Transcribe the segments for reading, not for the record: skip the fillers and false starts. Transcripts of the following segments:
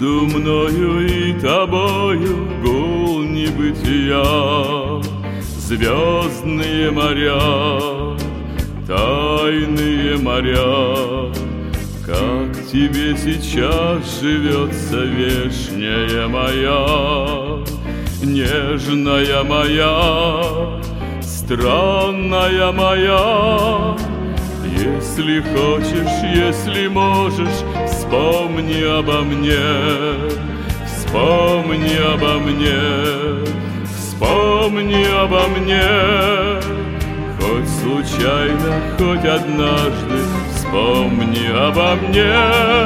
Между мною и тобою гул небытия, звездные моря, тайные моря. Как тебе сейчас живется, вешняя моя, нежная моя, странная моя? Если хочешь, если можешь, вспомни обо мне, вспомни обо мне, вспомни обо мне. Хоть случайно, хоть однажды, вспомни обо мне,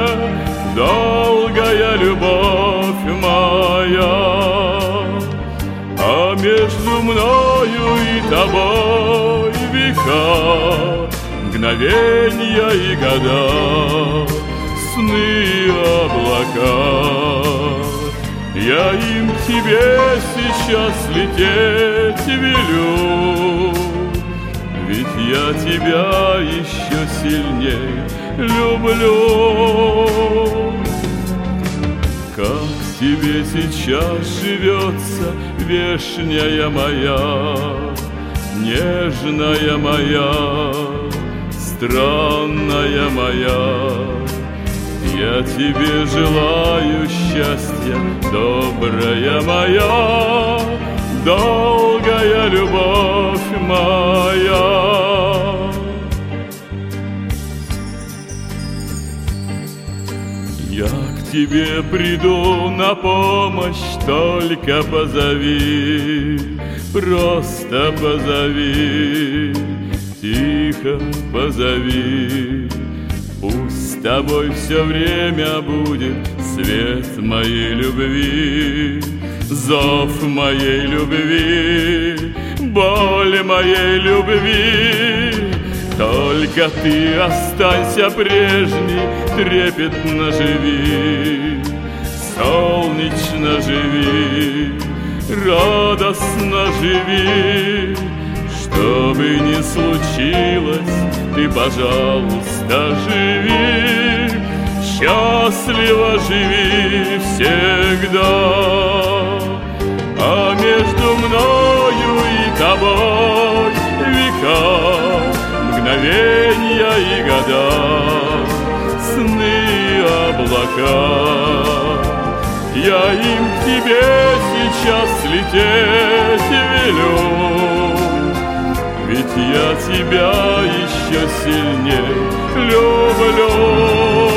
долгая любовь моя. А между мною и тобой века, мгновенья и года, сны облака. Я им к тебе сейчас лететь велю, ведь я тебя еще сильней люблю. Как тебе сейчас живется, вешняя моя, нежная моя, странная моя? Я тебе желаю счастья, добрая моя, долгая любовь моя. Я к тебе приду на помощь, только позови, просто позови, тихо позови. Пусть с тобой все время будет свет моей любви, зов моей любви, боль моей любви. Только ты останься прежней, трепетно живи, солнечно живи, радостно живи. Что бы ни случилось, ты, пожалуйста, живи, счастливо живи всегда. А между мною и тобой века, мгновенья и года, сны облака. Я им к тебе сейчас лететь велю, ведь я тебя еще сильней люблю.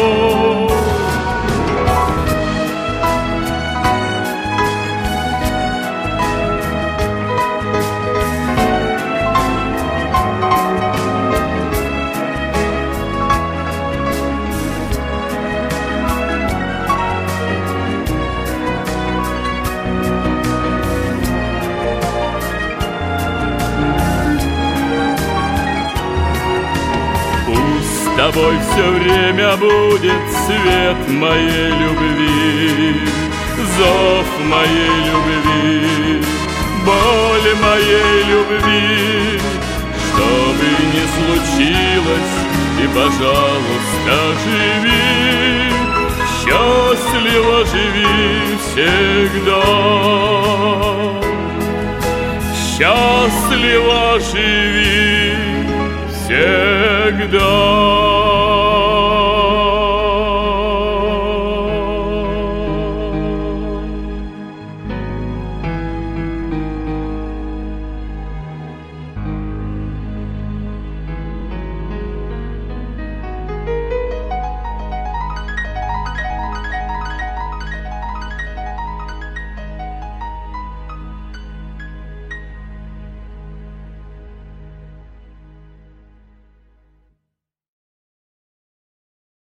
С тобой все время будет свет моей любви, зов моей любви, боль моей любви. Что бы ни случилось, ты, пожалуйста, живи, счастливо живи всегда, счастливо живи всегда.